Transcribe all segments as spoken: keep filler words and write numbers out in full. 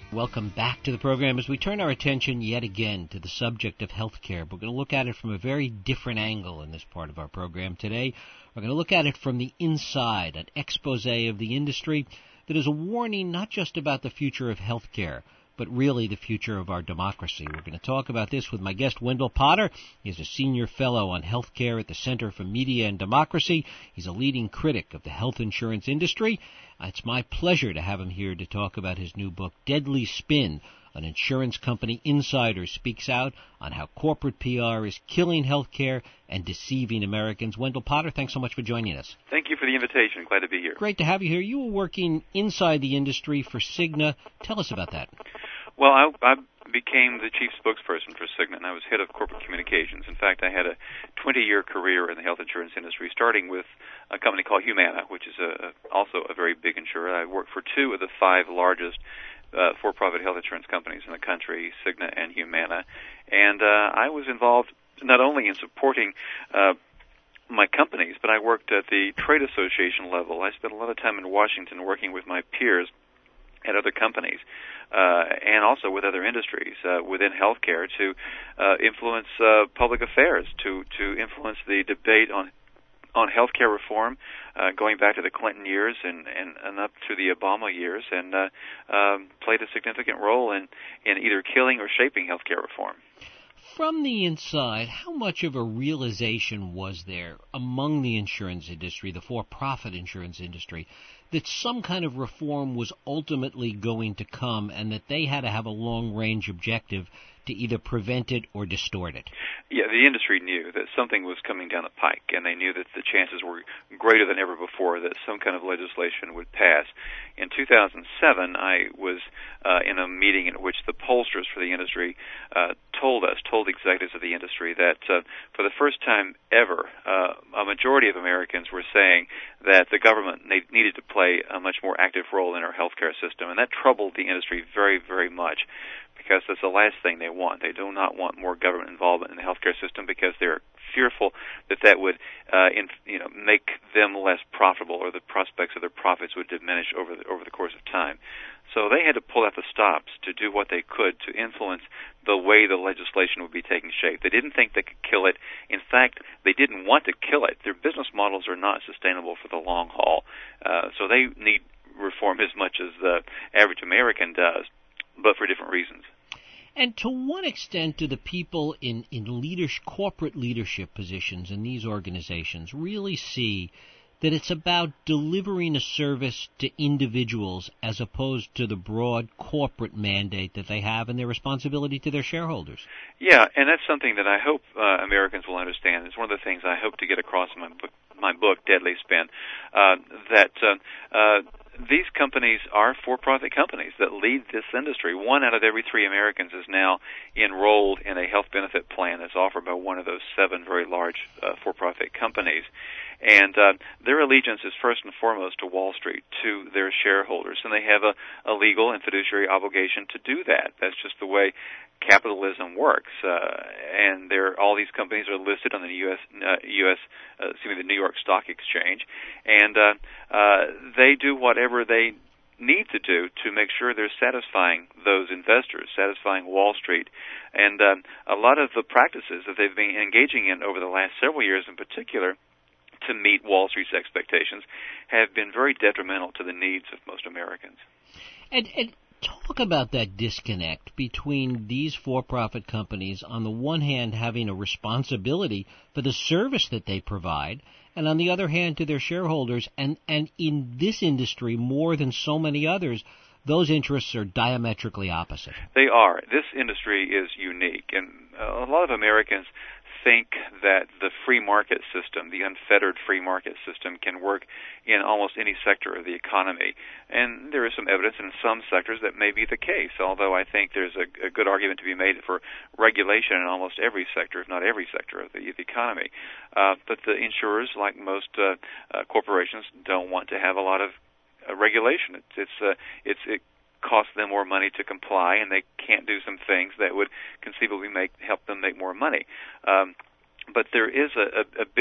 Welcome back to the program as we turn our attention yet again to the subject of health care. We're going to look at it from a very different angle in this part of our program today. We're going to look at it from the inside, an expose of the industry that is a warning not just about the future of health care, but really the future of our democracy. We're going to talk about this with my guest, Wendell Potter. He's a senior fellow on health care at the Center for Media and Democracy. He's a leading critic of the health insurance industry. It's my pleasure to have him here to talk about his new book, Deadly Spin. An insurance company insider speaks out on how corporate P R is killing health care and deceiving Americans. Wendell Potter, thanks so much for joining us. Thank you for the invitation. Glad to be here. Great to have you here. You were working inside the industry for Cigna. Tell us about that. Well, I, I became the chief spokesperson for Cigna, and I was head of corporate communications. In fact, I had a twenty-year career in the health insurance industry, starting with a company called Humana, which is a, also a very big insurer. I worked for two of the five largest uh, for-profit health insurance companies in the country, Cigna and Humana. And uh, I was involved not only in supporting uh, my companies, but I worked at the trade association level. I spent a lot of time in Washington working with my peers at other companies, uh, and also with other industries uh, within healthcare to uh, influence uh, public affairs, to to influence the debate on on healthcare reform, uh, going back to the Clinton years and, and, and up to the Obama years, and uh, um, played a significant role in, in either killing or shaping healthcare reform. From the inside, how much of a realization was there among the insurance industry, the for-profit insurance industry, that some kind of reform was ultimately going to come and that they had to have a long-range objective to either prevent it or distort it? Yeah, the industry knew that something was coming down the pike, and they knew that the chances were greater than ever before that some kind of legislation would pass. In two thousand seven, I was uh, in a meeting in which the pollsters for the industry uh, told us, told executives of the industry, that uh, for the first time ever, uh, a majority of Americans were saying that the government ne- needed to play a much more active role in our healthcare system, and that troubled the industry very, very much, because that's the last thing they want. They do not want more government involvement in the healthcare system because they're fearful that that would uh, in, you know, make them less profitable, or the prospects of their profits would diminish over the, over the course of time. So they had to pull out the stops to do what they could to influence the way the legislation would be taking shape. They didn't think they could kill it. In fact, they didn't want to kill it. Their business models are not sustainable for the long haul. Uh, so they need reform as much as the average American does, but for different reasons. And to what extent do the people in, in leadership, corporate leadership positions in these organizations really see that it's about delivering a service to individuals as opposed to the broad corporate mandate that they have and their responsibility to their shareholders? Yeah, and that's something that I hope uh, Americans will understand. It's one of the things I hope to get across in my book, my book Deadly Spin, uh, that uh, uh, these companies are for-profit companies that lead this industry. One out of every three Americans is now enrolled in a health benefit plan that's offered by one of those seven very large uh, for-profit companies. And uh, their allegiance is first and foremost to Wall Street, to their shareholders, and they have a, a legal and fiduciary obligation to do that. That's just the way capitalism works. Uh, and they're, all these companies are listed on the U S, uh, U S, uh, excuse me, the New York Stock Exchange, and uh, uh, they do whatever they need to do to make sure they're satisfying those investors, satisfying Wall Street. And uh, a lot of the practices that they've been engaging in over the last several years in particular to meet Wall Street's expectations have been very detrimental to the needs of most Americans. And, and talk about that disconnect between these for-profit companies, on the one hand having a responsibility for the service that they provide, and on the other hand to their shareholders. And, and in this industry, more than so many others, those interests are diametrically opposite. They are. This industry is unique, and a lot of Americans think that the free market system, the unfettered free market system, can work in almost any sector of the economy. And there is some evidence in some sectors that may be the case, although I think there's a, a good argument to be made for regulation in almost every sector, if not every sector of the, the economy. Uh, but the insurers, like most uh, uh, corporations, don't want to have a lot of uh, regulation. It's, it's, uh, it's it costs them more money to comply, and they can't do some things that would conceivably make help them make more money. Um, but there is a, a, a big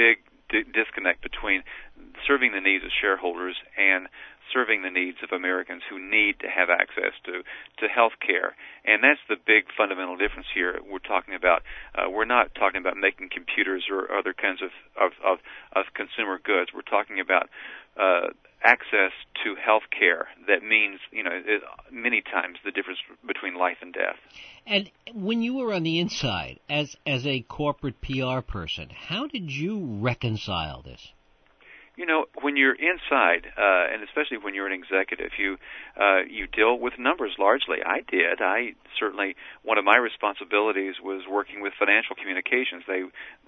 di- disconnect between serving the needs of shareholders and serving the needs of Americans who need to have access to, to health care. And that's the big fundamental difference here. We're talking about, uh, we're not talking about making computers or other kinds of, of, of, of consumer goods. We're talking about uh, access to health care that means, you know, it, many times the difference between life and death. And when you were on the inside, as as a corporate P R person, how did you reconcile this? You know, when you're inside, uh, and especially when you're an executive, you uh, you deal with numbers largely. I did. I certainly, one of my responsibilities was working with financial communications. They,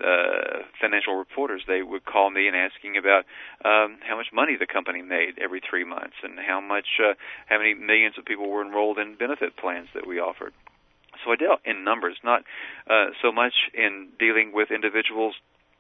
uh, financial reporters, they would call me and asking about um, how much money the company made every three months and how much, uh, how many millions of people were enrolled in benefit plans that we offered. So I dealt in numbers, not uh, so much in dealing with individuals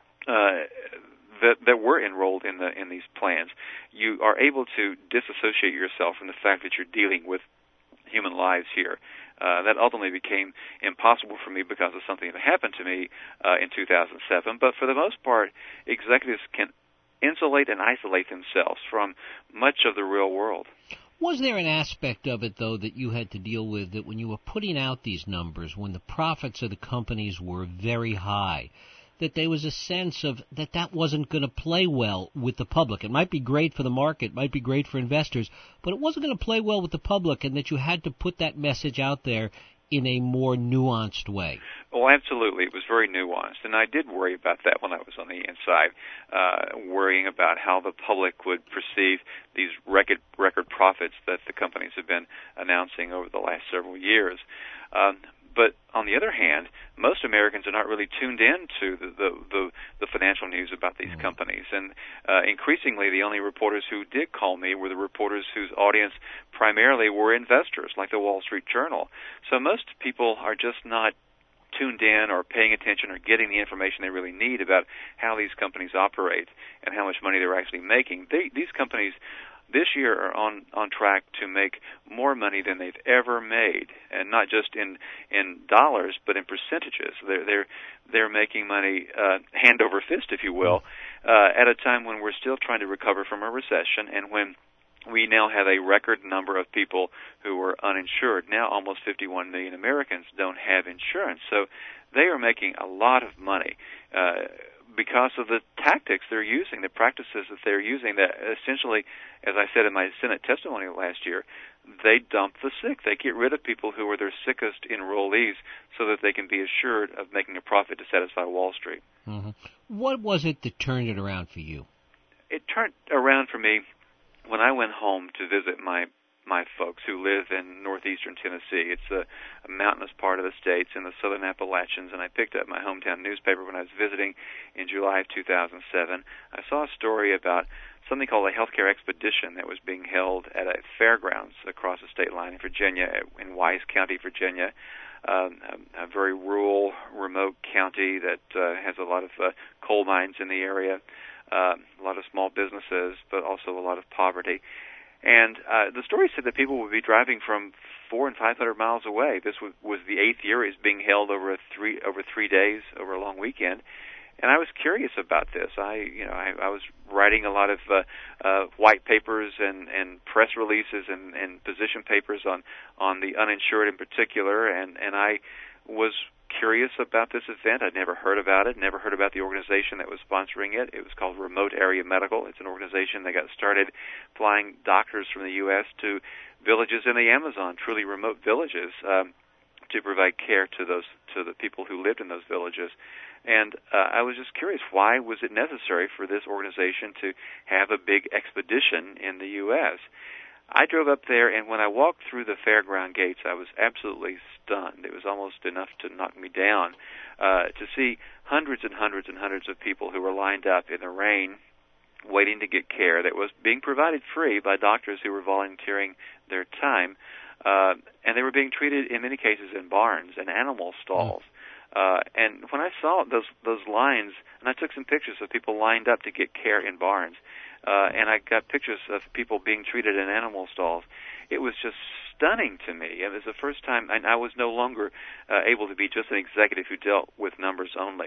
Uh, that, that were enrolled in the in these plans. You are able to disassociate yourself from the fact that you're dealing with human lives here. Uh, that ultimately became impossible for me because of something that happened to me uh, in two thousand seven. But for the most part, executives can insulate and isolate themselves from much of the real world. Was there an aspect of it, though, that you had to deal with, that when you were putting out these numbers, when the profits of the companies were very high, that there was a sense of that that wasn't going to play well with the public? It might be great for the market, might be great for investors, but it wasn't going to play well with the public, and that you had to put that message out there in a more nuanced way. Well, absolutely. It was very nuanced, and I did worry about that when I was on the inside, uh, worrying about how the public would perceive these record record profits that the companies have been announcing over the last several years. Um, But on the other hand, most Americans are not really tuned in to the, the, the, the financial news about these mm-hmm. companies. And uh, increasingly, the only reporters who did call me were the reporters whose audience primarily were investors, like the Wall Street Journal. So most people are just not tuned in or paying attention or getting the information they really need about how these companies operate and how much money they're actually making. They, these companies this year are on, on track to make more money than they've ever made, and not just in, in dollars, but in percentages. They're they're they're making money uh, hand over fist, if you will, uh, at a time when we're still trying to recover from a recession, and when we now have a record number of people who are uninsured. Now almost fifty-one million Americans don't have insurance, so they are making a lot of money Uh, because of the tactics they're using, the practices that they're using, that essentially, as I said in my Senate testimony last year, they dump the sick. They get rid of people who are their sickest enrollees so that they can be assured of making a profit to satisfy Wall Street. Mm-hmm. What was it that turned it around for you? It turned around for me when I went home to visit my my folks who live in northeastern Tennessee. It's a, a mountainous part of the states in the southern Appalachians, and I picked up my hometown newspaper when I was visiting in July of two thousand seven. I saw a story about something called a healthcare expedition that was being held at a fairgrounds across the state line in Virginia, in Wise County, Virginia, um, a, a very rural, remote county that uh, has a lot of uh, coal mines in the area, uh, a lot of small businesses, but also a lot of poverty. And uh, the story said that people would be driving from four and five hundred miles away. This was, was the eighth year. It was being held over a three over three days, over a long weekend. And I was curious about this. I, you know, I, I was writing a lot of uh, uh, white papers and, and press releases and, and position papers on, on the uninsured in particular. And, and I was curious about this event. I'd never heard about it, never heard about the organization that was sponsoring it. It was called Remote Area Medical. It's an organization that got started flying doctors from the U S to villages in the Amazon, truly remote villages, um, to provide care to those to the people who lived in those villages. And uh, I was just curious, why was it necessary for this organization to have a big expedition in the U S? I drove up there, and when I walked through the fairground gates, I was absolutely stunned. It was almost enough to knock me down uh, to see hundreds and hundreds and hundreds of people who were lined up in the rain waiting to get care that was being provided free by doctors who were volunteering their time, uh, and they were being treated in many cases in barns and animal stalls. Uh, and when I saw those those lines, and I took some pictures of people lined up to get care in barns, uh, and I got pictures of people being treated in animal stalls, it was just stunning to me. It was the first time, and I was no longer uh, able to be just an executive who dealt with numbers only.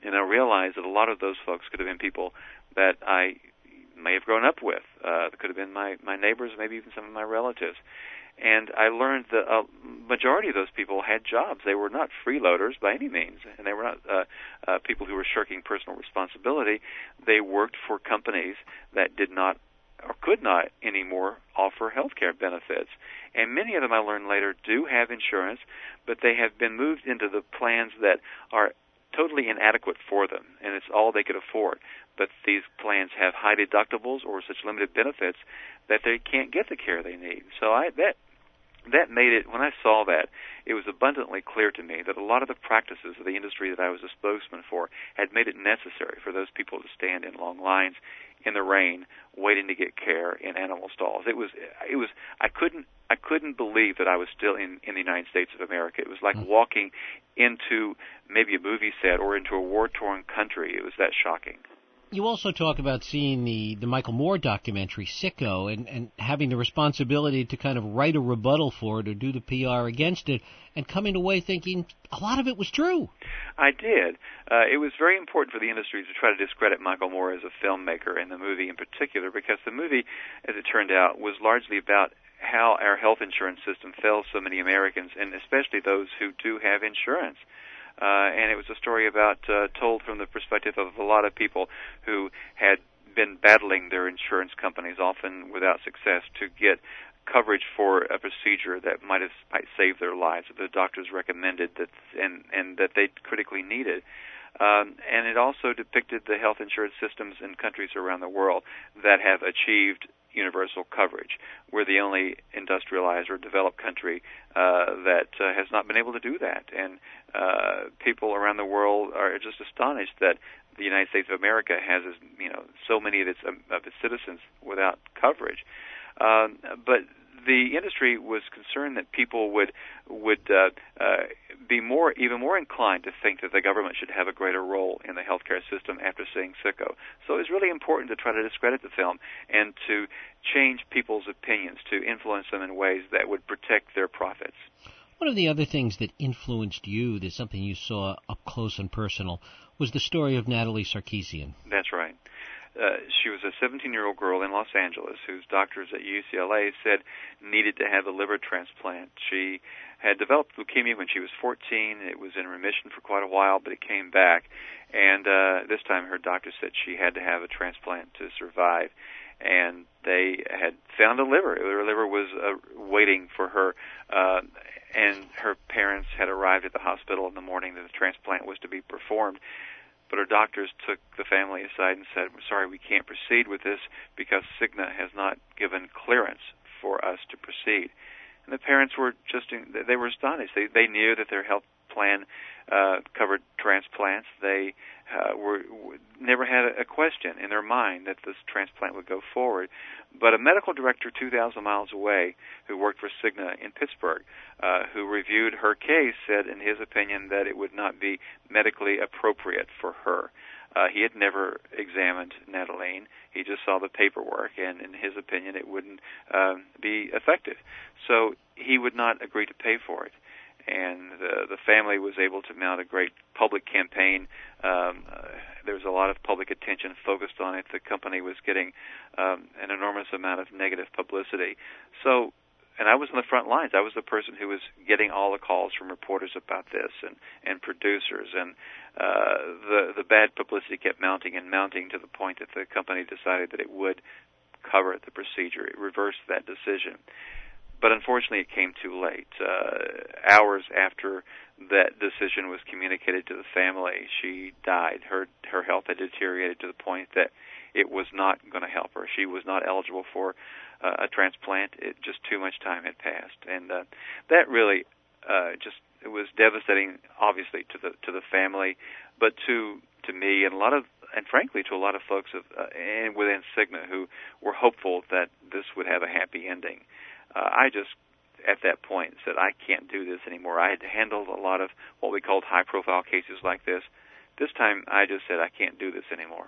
And I realized that a lot of those folks could have been people that I may have grown up with. Uh, could have been my, my neighbors, maybe even some of my relatives. And I learned that a majority of those people had jobs. They were not freeloaders by any means, and they were not uh, uh, people who were shirking personal responsibility. They worked for companies that did not or could not anymore offer health care benefits. And many of them, I learned later, do have insurance, but they have been moved into the plans that are totally inadequate for them, and it's all they could afford. But these plans have high deductibles or such limited benefits that they can't get the care they need. So I that that made it, when I saw that, it was abundantly clear to me that a lot of the practices of the industry that I was a spokesman for had made it necessary for those people to stand in long lines in the rain waiting to get care in animal stalls. It was it was I couldn't I couldn't believe that I was still in, in the United States of America. It was like mm. walking into maybe a movie set or into a war-torn country. It was that shocking. You also talk about seeing the, the Michael Moore documentary, Sicko, and, and having the responsibility to kind of write a rebuttal for it or do the P R against it, and coming away thinking a lot of it was true. I did. Uh, it was very important for the industry to try to discredit Michael Moore as a filmmaker, and the movie in particular, because the movie, as it turned out, was largely about how our health insurance system fails so many Americans, and especially those who do have insurance. Uh, and it was a story about uh, told from the perspective of a lot of people who had been battling their insurance companies, often without success, to get coverage for a procedure that might have might save their lives, that the doctors recommended that and and that they critically needed. Um, and it also depicted the health insurance systems in countries around the world that have achieved universal coverage. We're the only industrialized or developed country uh, that uh, has not been able to do that. And uh, people around the world are just astonished that the United States of America has, you know, so many of its, um, of its citizens without coverage. Um, but the industry was concerned that people would would uh, uh, be more, even more inclined to think that the government should have a greater role in the healthcare system after seeing Sicko. So it was really important to try to discredit the film and to change people's opinions, to influence them in ways that would protect their profits. One of the other things that influenced you, there's something you saw up close and personal, was the story of Natalie Sarkeesian. That's right. Uh, she was a seventeen-year-old girl in Los Angeles whose doctors at U C L A said needed to have a liver transplant. She had developed leukemia when she was fourteen. It was in remission for quite a while, but it came back. And uh, this time her doctor said she had to have a transplant to survive. And they had found a liver. Her liver was uh, waiting for her, uh, and her parents had arrived at the hospital in the morning that the transplant was to be performed. But her doctors took the family aside and said, "We're sorry, we can't proceed with this because Cigna has not given clearance for us to proceed." And the parents were just, they were astonished. They, they knew that their health plan uh, covered transplants. They uh, were never had a question in their mind that this transplant would go forward. But a medical director two thousand miles away who worked for Cigna in Pittsburgh, uh, who reviewed her case, said in his opinion that it would not be medically appropriate for her. Uh, he had never examined Natalie. He just saw the paperwork, and in his opinion it wouldn't uh, be effective. So he would not agree to pay for it. And the, the family was able to mount a great public campaign. Um, uh, there was a lot of public attention focused on it. The company was getting um, an enormous amount of negative publicity. So, and I was on the front lines. I was the person who was getting all the calls from reporters about this and, and producers. And uh, the, the bad publicity kept mounting and mounting to the point that the company decided that it would cover the procedure. It reversed that decision. But unfortunately, it came too late. Uh, hours after that decision was communicated to the family, she died. Her her health had deteriorated to the point that it was not going to help her. She was not eligible for uh, a transplant. It just too much time had passed, and uh, that really uh, just it was devastating, obviously to the to the family, but to to me and a lot of and frankly to a lot of folks of uh, and within Cigna who were hopeful that this would have a happy ending. Uh, I just, at that point, said, I can't do this anymore. I had handled a lot of what we called high-profile cases like this. This time, I just said, I can't do this anymore.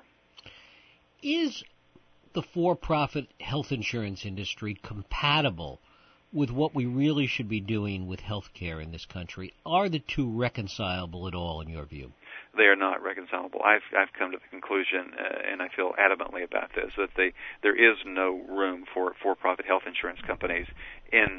Is the for-profit health insurance industry compatible with what we really should be doing with health care in this country? Are the two reconcilable at all, in your view? they are not reconcilable. I've I've come to the conclusion, uh, and I feel adamantly about this, that they there is no room for for-profit health insurance companies in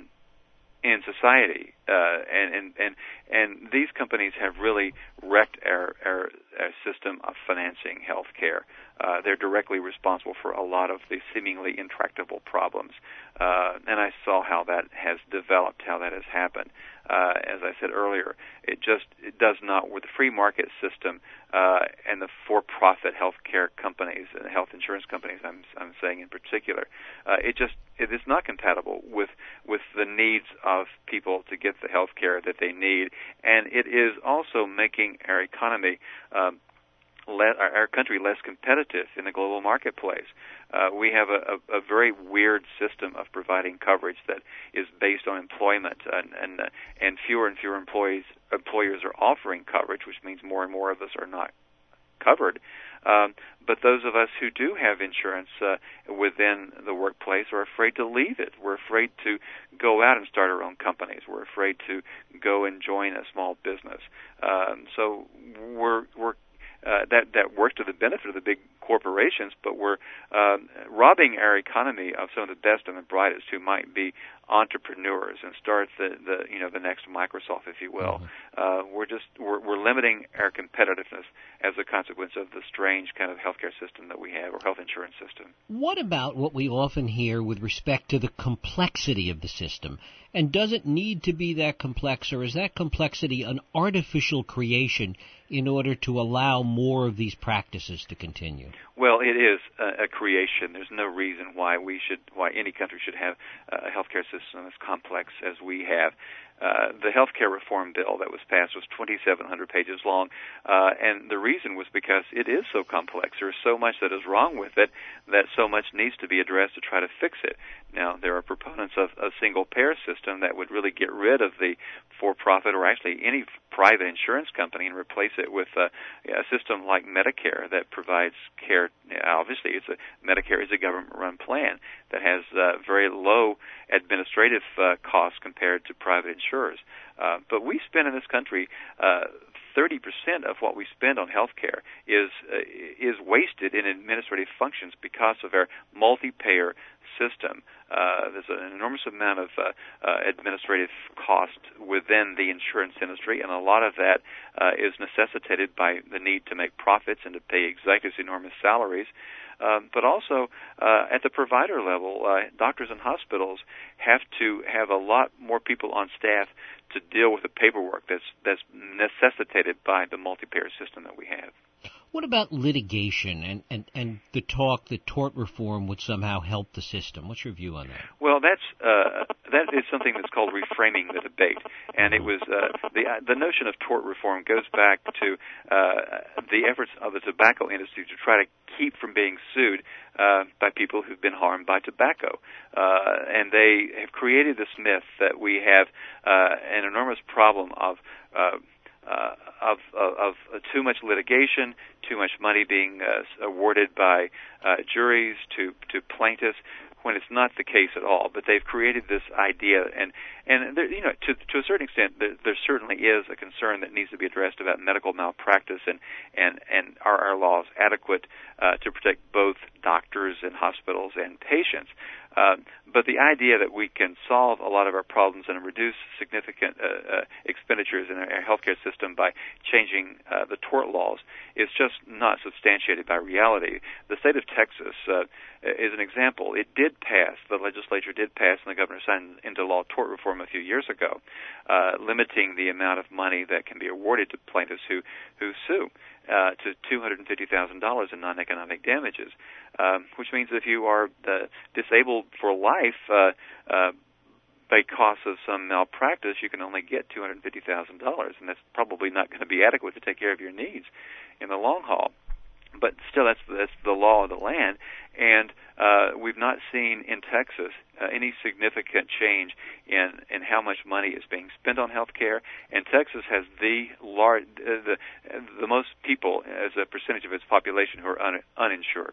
in society, uh, and, and and and these companies have really wrecked our our, our system of financing health care. Uh, they're directly responsible for a lot of the seemingly intractable problems, uh, and I saw how that has developed, how that has happened. Uh, as I said earlier, it just it does not, with the free market system uh, and the for-profit health care companies and health insurance companies, I'm, I'm saying in particular, uh, it just it is not compatible with with the needs of people to get the health care that they need, and it is also making our economy um, Let our country less competitive in the global marketplace. Uh, we have a, a, a very weird system of providing coverage that is based on employment, and and, uh, and fewer and fewer employees employers are offering coverage, which means more and more of us are not covered. Um, but those of us who do have insurance uh, within the workplace are afraid to leave it. We're afraid to go out and start our own companies. We're afraid to go and join a small business. Um, so we're we're Uh, that that works to the benefit of the big corporations, but we're um, robbing our economy of some of the best and the brightest who might be entrepreneurs and start the, the you know the next Microsoft, if you will. Mm-hmm. Uh, we're just we're, we're limiting our competitiveness as a consequence of the strange kind of healthcare system that we have, or health insurance system. What about what we often hear with respect to the complexity of the system? And does it need to be that complex, or is that complexity an artificial creation in order to allow more of these practices to continue? Well, it is a, a creation. There's no reason why we should, why any country should have a healthcare system as complex as we have. Uh, the healthcare reform bill that was passed was twenty-seven hundred pages long, uh, and the reason was because it is so complex. There's so much that is wrong with it that so much needs to be addressed to try to fix it. Now, there are proponents of a single-payer system that would really get rid of the for-profit, or actually any private insurance company, and replace it with a, a system like Medicare that provides care. Obviously, it's a Medicare is a government-run plan that has uh, very low administrative uh, costs compared to private insurers. Uh, but we spend in this country uh, thirty percent of what we spend on health care is uh, is wasted in administrative functions because of our multi-payer system. Uh, there's an enormous amount of uh, uh, administrative cost within the insurance industry, and a lot of that uh, is necessitated by the need to make profits and to pay executives enormous salaries. Um, but also uh, at the provider level, uh, doctors and hospitals have to have a lot more people on staff to deal with the paperwork that's that's necessitated by the multi-payer system that we have. What about litigation and, and, and the talk that tort reform would somehow help the system? What's your view on that? Well, that's uh, that is something that's called reframing the debate, and it was uh, the the notion of tort reform goes back to uh, the efforts of the tobacco industry to try to keep from being sued uh, by people who've been harmed by tobacco, uh, and they have created this myth that we have uh, an enormous problem of uh, Uh, of, of, of too much litigation, too much money being uh, awarded by uh, juries to, to plaintiffs, when it's not the case at all. But they've created this idea, and and there, you know, to to a certain extent, there, there certainly is a concern that needs to be addressed about medical malpractice, and and and are our laws adequate uh, to protect both doctors and hospitals and patients? Uh, but the idea that we can solve a lot of our problems and reduce significant uh, uh, expenditures in our, our healthcare system by changing uh, the tort laws is just not substantiated by reality. The state of Texas uh, is an example. It did pass, the legislature did pass, and the governor signed into law tort reform a few years ago, uh, limiting the amount of money that can be awarded to plaintiffs who, who sue. Uh, to two hundred fifty thousand dollars in non-economic damages, um, which means if you are uh, disabled for life uh, uh, because of some malpractice, you can only get two hundred fifty thousand dollars, and that's probably not going to be adequate to take care of your needs in the long haul. But still, that's, that's the law of the land, and uh, we've not seen in Texas uh, any significant change in, in how much money is being spent on health care, and Texas has the large, uh, the, the most people as a percentage of its population who are un, uninsured.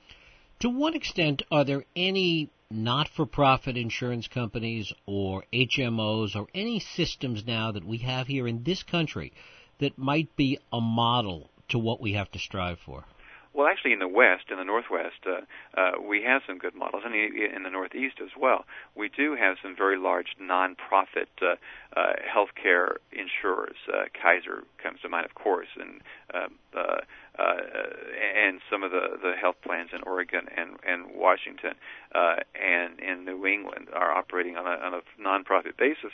To what extent are there any not-for-profit insurance companies or H M Os or any systems now that we have here in this country that might be a model to what we have to strive for? Well, actually, in the West, in the Northwest, uh, uh, we have some good models, and in the Northeast as well. We do have some very large nonprofit uh, uh, healthcare insurers. Uh, Kaiser comes to mind, of course, and uh, uh, uh, and some of the, the health plans in Oregon and, and Washington uh, and in New England are operating on a, on a nonprofit basis.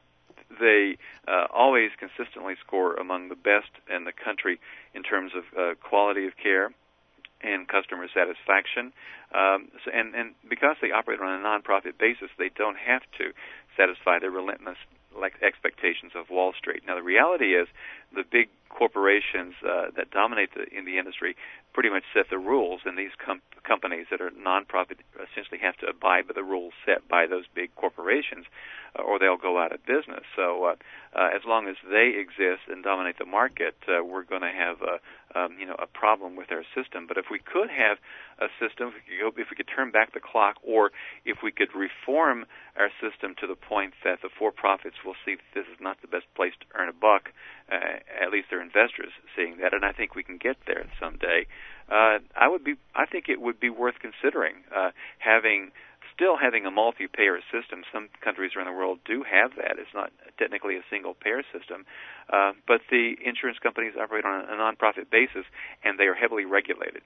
They uh, always consistently score among the best in the country in terms of uh, quality of care and customer satisfaction. Um, so, and, and because they operate on a nonprofit basis, they don't have to satisfy the relentless like expectations of Wall Street. Now, the reality is the big corporations uh, that dominate the, in the industry pretty much set the rules, and these com- companies that are nonprofit essentially have to abide by the rules set by those big corporations, uh, or they'll go out of business. So uh, uh, as long as they exist and dominate the market, uh, we're going to have a, um, you know, a problem with our system. But if we could have a system, if we, could go, if we could turn back the clock, or if we could reform our system to the point that the for-profits will see that this is not the best place to earn a buck, uh, at least their investors seeing that, and I think we can get there someday. Uh, I would be, I think it would be worth considering uh, having, still having a multi-payer system. Some countries around the world do have that. It's not technically a single-payer system, uh, but the insurance companies operate on a non-profit basis, and they are heavily regulated.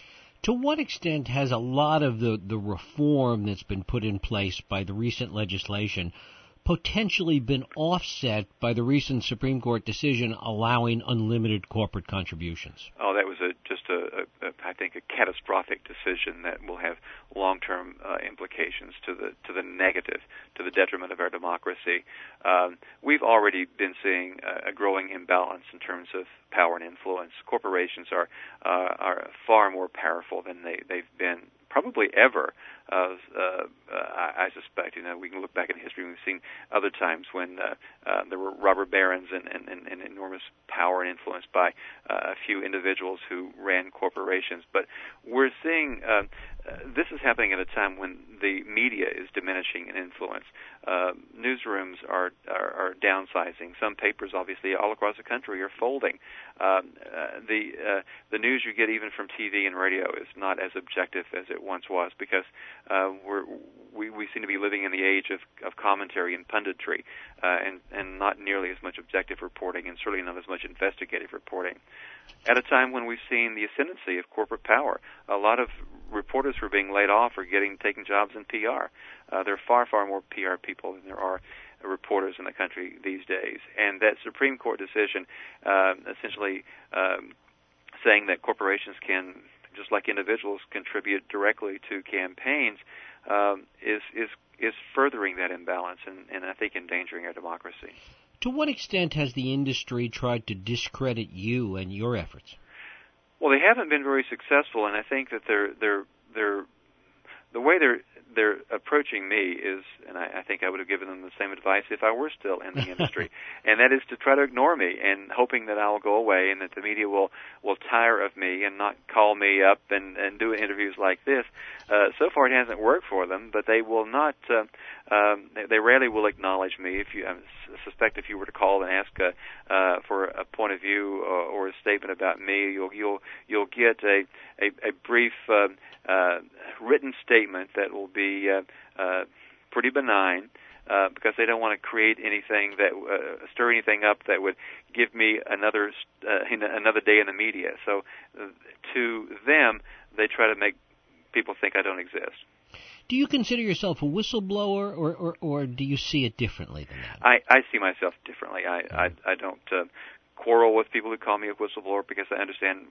To what extent has a lot of the, the reform that's been put in place by the recent legislation potentially been offset by the recent Supreme Court decision allowing unlimited corporate contributions? Oh, that was a, just a, a, a, I think, a catastrophic decision that will have long-term uh, implications to the to the negative, to the detriment of our democracy. Um, we've already been seeing a, a growing imbalance in terms of power and influence. Corporations are uh, are far more powerful than they, they've been probably ever. Uh, uh, I, I suspect, you know, we can look back in history and we've seen other times when uh, uh, there were robber barons and, and, and, and enormous power and influence by uh, a few individuals who ran corporations. But we're seeing uh, uh, this is happening at a time when the media is diminishing in influence. Uh, newsrooms are, are, are downsizing. Some papers, obviously, all across the country are folding. Um, uh, the uh, the news you get even from T V and radio is not as objective as it once was, because uh, we're, we we seem to be living in the age of, of commentary and punditry, uh, and and not nearly as much objective reporting, and certainly not as much investigative reporting. At a time when we've seen the ascendancy of corporate power, a lot of reporters who are being laid off are getting taking jobs in P R. Uh, there are far far more P R people than there are reporters in the country these days. And that Supreme Court decision uh, essentially um, saying that corporations can, just like individuals, contribute directly to campaigns um, is is is furthering that imbalance and, and I think endangering our democracy. To what extent has the industry tried to discredit you and your efforts? Well, they haven't been very successful, and I think that they're they're they're the way they're they're approaching me is, and I, I think I would have given them the same advice if I were still in the industry, and that is to try to ignore me, and hoping that I'll go away and that the media will, will tire of me and not call me up and, and do interviews like this. Uh, so far, it hasn't worked for them, but they will not. Uh, um, they rarely will acknowledge me. If you, I suspect, if you were to call and ask uh, uh, for a point of view or, or a statement about me, you'll you'll you'll get a a, a brief uh, uh, written statement that will be uh, uh, pretty benign, uh, because they don't want to create anything that uh, stir anything up that would give me another uh, another day in the media. So uh, to them, they try to make people think I don't exist. Do you consider yourself a whistleblower, or, or, or do you see it differently than that? I, I see myself differently. I, I, I don't uh, quarrel with people who call me a whistleblower because I understand,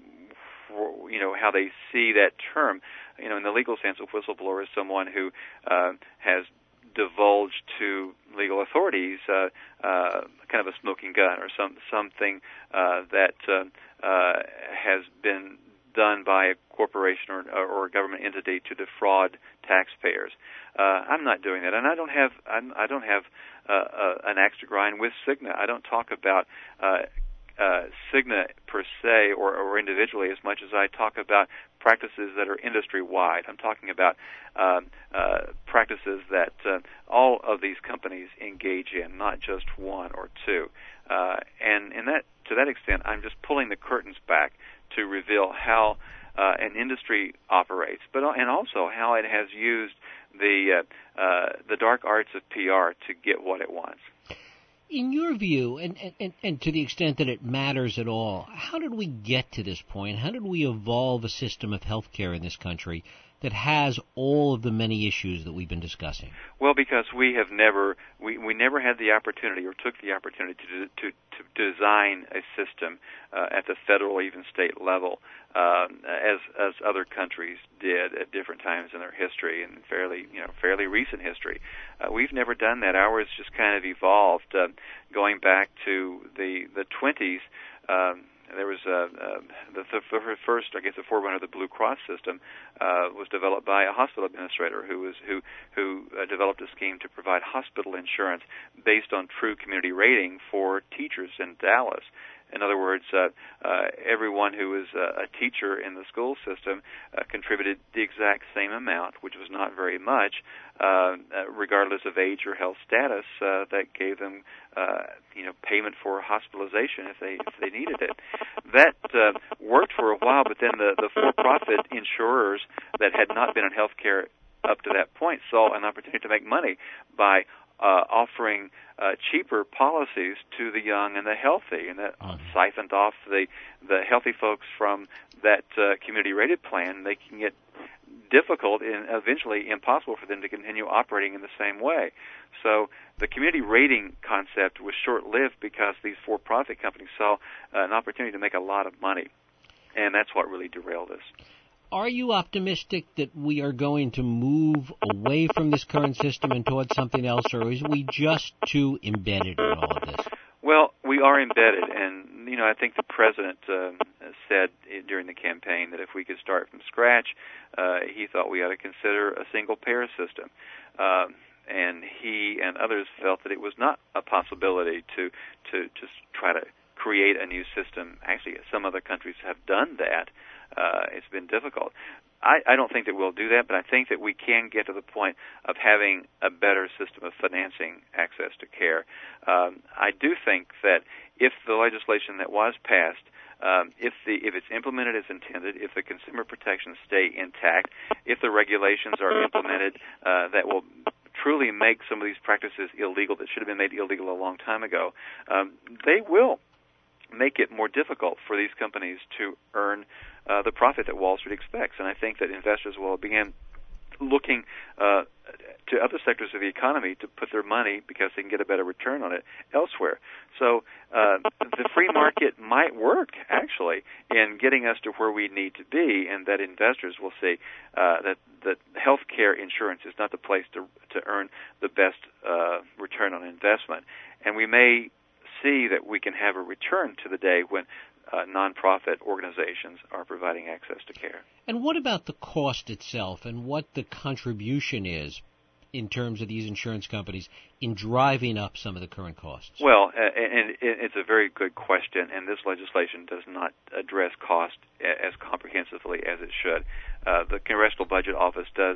you know, how they see that term. You know, in the legal sense, a whistleblower is someone who uh, has divulged to legal authorities uh, uh, kind of a smoking gun or some something uh, that uh, uh, has been done by a corporation or, or a government entity to defraud taxpayers. Uh, I'm not doing that, and I don't have I'm, I don't have uh, uh, an axe to grind with Cigna. I don't talk about uh, uh, Cigna per se or, or individually as much as I talk about practices that are industry-wide. I'm talking about um, uh, practices that uh, all of these companies engage in, not just one or two. Uh, and, and that, to that extent, I'm just pulling the curtains back to reveal how uh, an industry operates, but and also how it has used the uh, uh, the dark arts of P R to get what it wants. In your view, and, and, and to the extent that it matters at all, how did we get to this point? How did we evolve a system of health care in this country that has all of the many issues that we've been discussing? Well, because we have never, we, we never had the opportunity or took the opportunity to to, to design a system uh, at the federal or even state level uh, as as other countries did at different times in their history and fairly you know fairly recent history. Uh, we've never done that. Ours just kind of evolved, uh, going back to the the twenties. Um, There was uh, uh, the, the first, I guess, the forerunner of the Blue Cross system uh, was developed by a hospital administrator who was who who uh, developed a scheme to provide hospital insurance based on true community rating for teachers in Dallas. In other words, uh, uh, everyone who was uh, a teacher in the school system uh, contributed the exact same amount, which was not very much, uh, regardless of age or health status. Uh, that gave them, uh, you know, payment for hospitalization if they if they needed it. That uh, worked for a while, but then the, the for-profit insurers that had not been in health care up to that point saw an opportunity to make money by Uh, offering uh, cheaper policies to the young and the healthy, and that uh, siphoned off the the healthy folks from that uh, community-rated plan, making it difficult and eventually impossible for them to continue operating in the same way. So the community rating concept was short-lived because these for-profit companies saw uh, an opportunity to make a lot of money, and that's what really derailed us. Are you optimistic that we are going to move away from this current system and towards something else, or is we just too embedded in all of this? Well, we are embedded, and, you know, I think the president uh, said during the campaign that if we could start from scratch, uh, he thought we ought to consider a single-payer system. Uh, and he and others felt that it was not a possibility to, to just try to create a new system. Actually, some other countries have done that. Uh, it's been difficult. I, I don't think that we'll do that, but I think that we can get to the point of having a better system of financing access to care. Um, I do think that if the legislation that was passed, um, if the if it's implemented as intended, if the consumer protections stay intact, if the regulations are implemented uh, that will truly make some of these practices illegal that should have been made illegal a long time ago, um, they will make it more difficult for these companies to earn uh, the profit that Wall Street expects. And I think that investors will begin looking uh, to other sectors of the economy to put their money, because they can get a better return on it, elsewhere. So uh, the free market might work, actually, in getting us to where we need to be, and that investors will see uh, that, that health care insurance is not the place to, to earn the best uh, return on investment. And we may see that we can have a return to the day when uh, nonprofit organizations are providing access to care. And what about the cost itself, and what the contribution is in terms of these insurance companies in driving up some of the current costs? Well, uh, and it's a very good question, and this legislation does not address cost as comprehensively as it should. Uh, the Congressional Budget Office does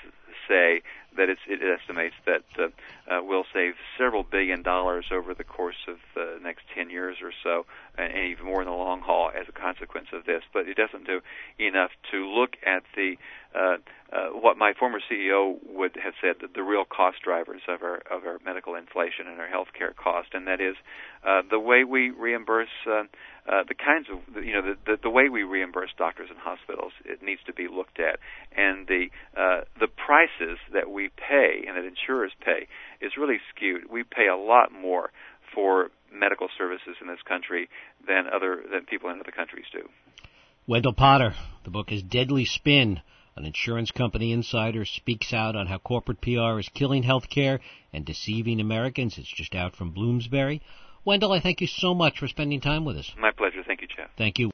say that it's, it estimates that uh, uh, we'll save several billion dollars over the course of the next ten years or so, and even more in the long haul as a consequence of this. But it doesn't do enough to look at the uh, uh, what my former C E O would have said, that the real cost drivers of our of our medical inflation and our health care cost, and that is uh, the way we reimburse uh, uh, the kinds of you know the, the the way we reimburse doctors and hospitals. It needs to be looked at, and the uh, the prices that we pay and that insurers pay is really skewed. We pay a lot more for medical services in this country than other than people in other countries do. Wendell Potter, the book is Deadly Spin. An insurance company insider speaks out on how corporate P R is killing health care and deceiving Americans. It's just out from Bloomsbury. Wendell, I thank you so much for spending time with us. My pleasure. Thank you, Jeff. Thank you.